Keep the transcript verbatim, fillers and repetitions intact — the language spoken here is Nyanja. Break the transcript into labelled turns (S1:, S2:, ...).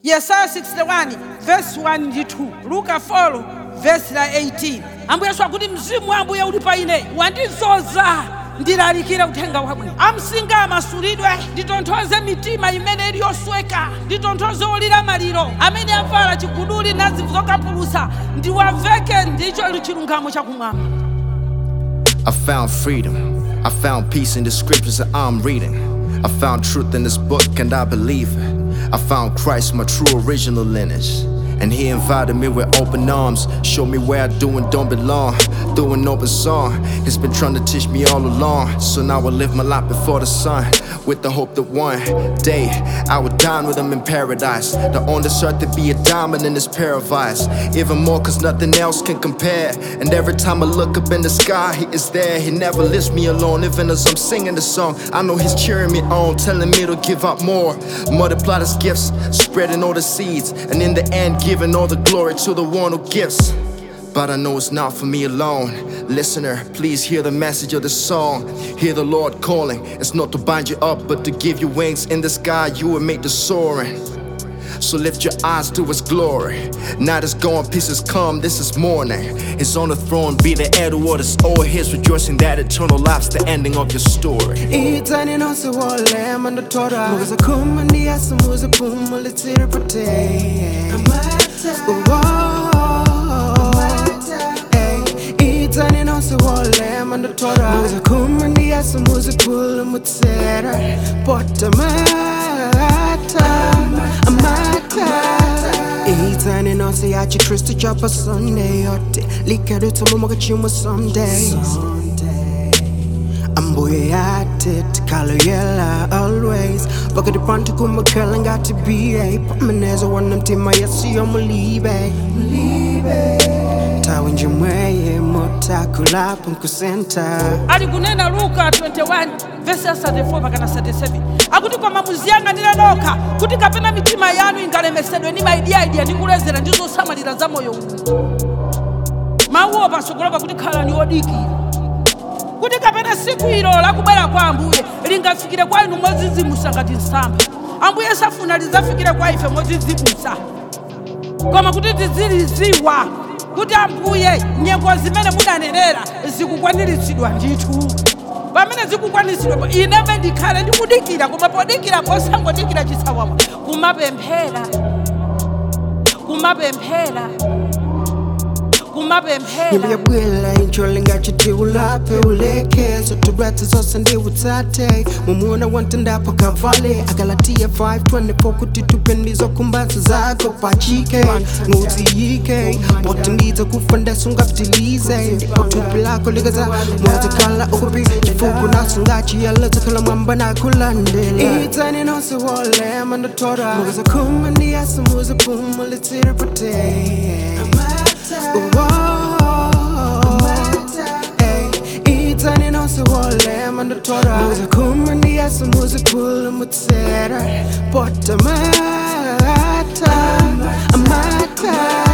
S1: Yesaya sixty-one verse one ndi two, Luka four verse eighteen. Ambuye Yesu akuti mzimu wa Ambuye uli pa ine wandidzoza ndilalikira uthenga wabwino. Amsinga amasulidwe, nditonthoze mitima imene ili yosweka, nditonthoze olira maliro, amene avala chiguduli nazivu zokapulusa ndiwaveke ndicho chilungamo chakumwamba.
S2: I found freedom, I found peace in the scriptures that I'm reading. I found truth in this book and I believe it. I found Christ, my true original lineage, and he invited me with open arms, showed me where I do and don't belong. Through an open song, he's been trying to teach me all along. So now I live my life before the sun, with the hope that one day I would dine with him in paradise. The on this earth to be a diamond in this pair of eyes, even more cause nothing else can compare. And every time I look up in the sky, he is there. He never leaves me alone, even as I'm singing the song. I know he's cheering me on, telling me to give out more, multiply his gifts, spreading all the seeds, and in the end giving all the glory to the one who gives. But I know it's not for me alone. Listener, please hear the message of the song. Hear the Lord calling. It's not to bind you up, but to give you wings in the sky. You were made to soaring. So lift your eyes to his glory. Night is gone, peace has come, this is morning. He's on the throne, be the heir to what is all his, rejoicing that eternal life's the ending of your story.
S3: Itani no se wole mando tora. Muza kumandi asa muza puma litira pate. Amata. Itani no se wole mando tora. Muza kumandi asa muza pula mutera. Porta mata. Itani no se achi Kristo chapa Sunday yote. Likado tomo moga chimo someday. Ambuye yate tikalo yela always. Baka di pantu kuma curling got to be a Pameneza one mtima yasi yomu libe. Tawi njimweye motakula punkusenta.
S1: Ali kunena Luka twenty-one verse thirty-four mpaka thirty-seven. Akuti kwa mamuziyanga nilanoka kuti kapena mitima yanu ingalemesedwe ni maidia idea nikulezera ndizo samalira za moyo uno. Mauwa pasogolopa kuti khala ni odiki. Kuti kapena siku ilo la kubala kwa Ambuye lingafikire kwa inu mozizimusa ngati nsamba. Ambuye safuna lizafikire kwa ife mozizimusa. Koma kuti tiziliziwa kuti Ambuye nyengo zimene munanenera zikukwaniritsidwa ndithu. Pamene zikukwaniritsidwa ine ndikhale ndikudikira, koma podikira posangodikira chisawawa, kumapemphera kumapemphera kumapemphera.
S3: Nyimbo ya bwela incholinga chiti ulape uleke. Soto brati zose ndi utate. Mumuona wantenda pa kavale. Agalatia five twenty-four kuti tupendizo kumbanza zako pachike. Nguzi yike Bote ndiza kufanda sunga ptilize. Ndipo tupi lako ligaza Mwata kala ukupi Chifuku na sungachi ya leta kala mwamba na kulandela. Itani no se wole mando tora. Muza kumandi asa muza puma litira pate. Itani no se wole mando tora. Muza kumandi asa muza pula mutera. Porta mata. Amata.